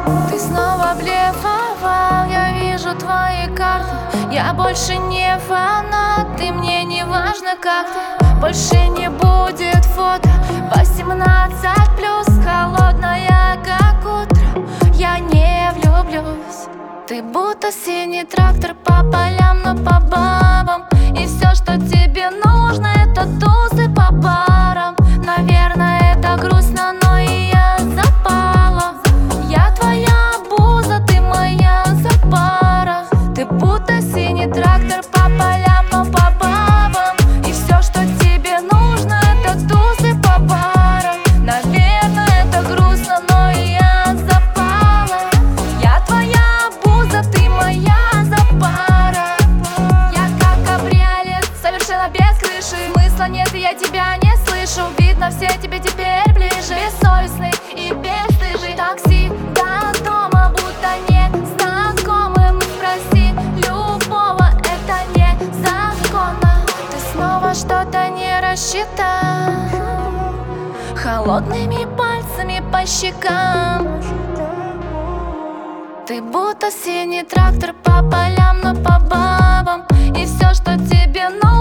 Ты снова блефовал, я вижу твои карты. Я больше не фанат, и мне не важно, как ты. Больше не будет фото 18+, холодная, как утро. Я не влюблюсь. Ты будто синий трактор по полям, но по бабам. И все, что тебе нужно, это тузы по барам. Наверное, это грустно, но и я запала. Я твоя буза, ты моя запара. Ты будто синий трактор по полям, но по бабам. И все, что тебе нужно, это тузы по барам. Наверное, это грустно, но и я запала. Я твоя буза, ты моя запара. Я как кабриолет, совершенно без крыши. Смысла нет, и я тебя не слышу. Видно, все тебе теперь ближе. Бессовестный и бесстыжий. Такси до дома, будто не знакомым. Спроси любого, это не законно. Ты снова что-то не рассчитал. Холодными пальцами по щекам. Ты будто синий трактор по полям, но по бабам. И все, что тебе нужно,